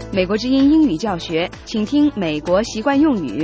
美国之音英语教学，请听美国习惯用语。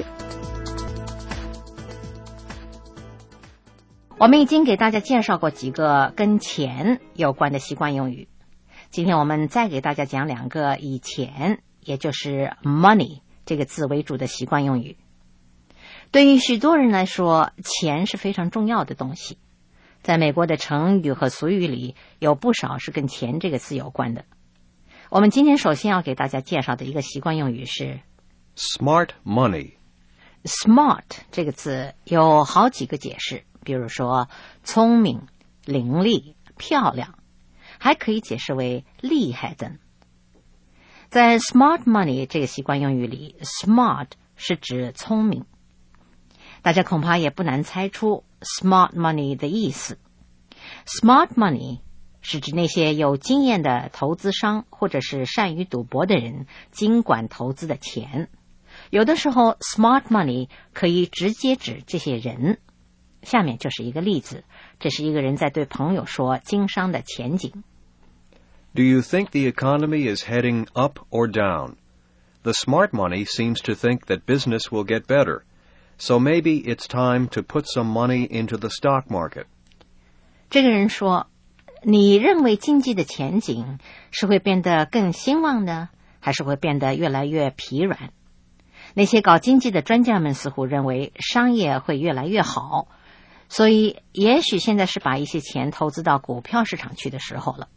我们已经给大家介绍过几个跟钱有关的习惯用语，今天我们再给大家讲两个以钱，也就是 money 这个字为主的习惯用语。对于许多人来说，钱是非常重要的东西。在美国的成语和俗语里，有不少是跟钱这个字有关的。我们今天首先要给大家介绍的一个习惯用语是 smart money。Smart 这个字有好几个解释，比如说聪明、伶俐、漂亮，还可以解释为厉害的。在 smart money 这个习惯用语里， smart 是指聪明。大家恐怕也不难猜出 smart money 的意思。 smart money 是指那些有经验的投资商或者是善于赌博的人经管投资的钱。有的时候 smart money 可以直接指这些人。下面就是一个例子，这是一个人在对朋友说经商的前景。 Do you think the economy is heading up or down? The smart money seems to think that business will get better, so maybe it's time to put some money into the stock market. 这个人说，你认为经济的前景是会变得更兴旺呢，还是会变得越来越疲软？那些搞经济的专家们似乎认为商业会越来越好，所以也许现在是把一些钱投资到股票市场去的时候了。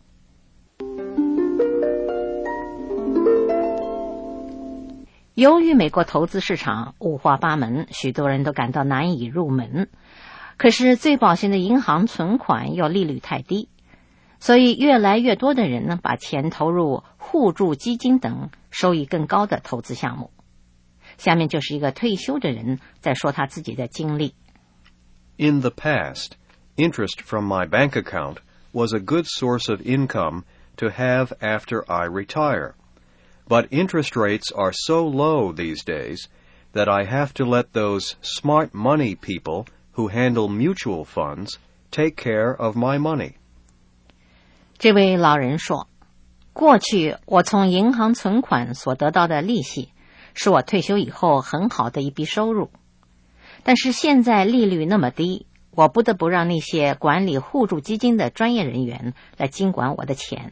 由于美国投资市场五花八门，许多人都感到难以入门，可是最保险的银行存款又利率太低，所以越来越多的人呢，把钱投入互助基金等收益更高的投资项目。下面就是一个退休的人在说他自己的经历。 In the past, interest from my bank account was a good source of income to have after I retire. But interest rates are so low these days that I have to let those smart money people who handle mutual funds take care of my money. 这位老人说，过去我从银行存款所得到的利息是我退休以后很好的一笔收入，但是现在利率那么低，我不得不让那些管理互助基金的专业人员来经管我的钱。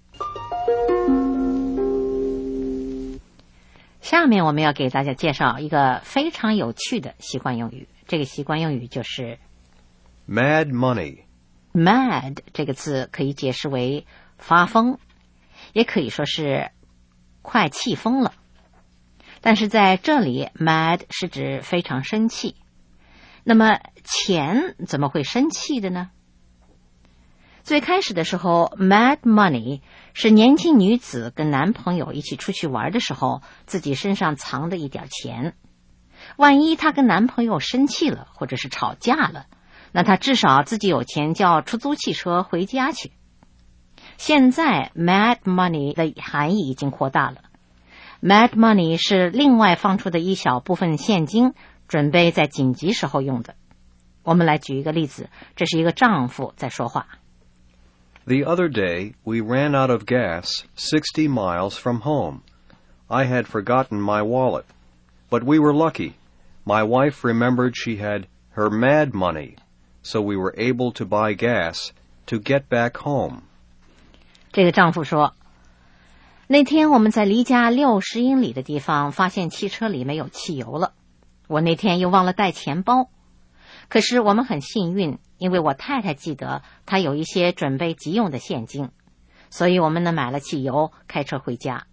下面我们要给大家介绍一个非常有趣的习惯用语，这个习惯用语就是 Mad money。 Mad 这个字可以解释为发疯，也可以说是快气疯了。但是在这里 mad 是指非常生气。那么钱怎么会生气的呢？最开始的时候 mad money 是年轻女子跟男朋友一起出去玩的时候自己身上藏的一点钱。万一她跟男朋友生气了或者是吵架了，那她至少自己有钱叫出租汽车回家去。现在 mad money 的含义已经扩大了。Mad money 是另外放出的一小部分现金，准备在紧急时候用的。我们来举一个例子，这是一个丈夫在说话。 The other day, we ran out of gas 60 miles from home. I had forgotten my wallet, but we were lucky. My wife remembered she had her mad money, so we were able to buy gas to get back home. 这个丈夫说，那天我们在离家60英里的地方发现汽车里没有汽油了，我那天又忘了带钱包，可是我们很幸运，因为我太太记得她有一些准备急用的现金，所以我们呢买了汽油，开车回家。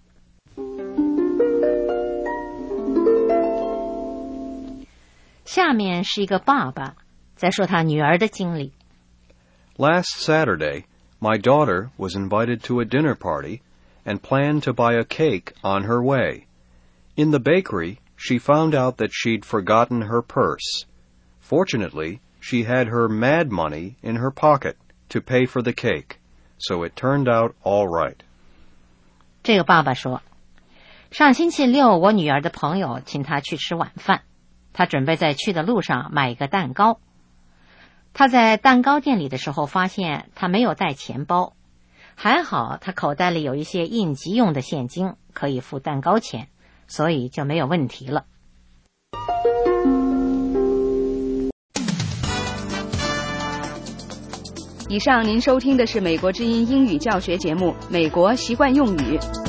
下面是一个爸爸在说他女儿的经历。 Last Saturday, my daughter was invited to a dinner party and planned to buy a cake on her way. In the bakery, she found out that she'd forgotten her purse. Fortunately, she had her mad money in her pocket to pay for the cake, so it turned out all right. 这个爸爸说，上星期六我女儿的朋友请她去吃晚饭，她准备在去的路上买一个蛋糕。她在蛋糕店里的时候发现她没有带钱包， 还好他口袋里有一些应急用的现金，可以付蛋糕钱，所以就没有问题了。 以上您收听的是美国之音英语教学节目《美国习惯用语》。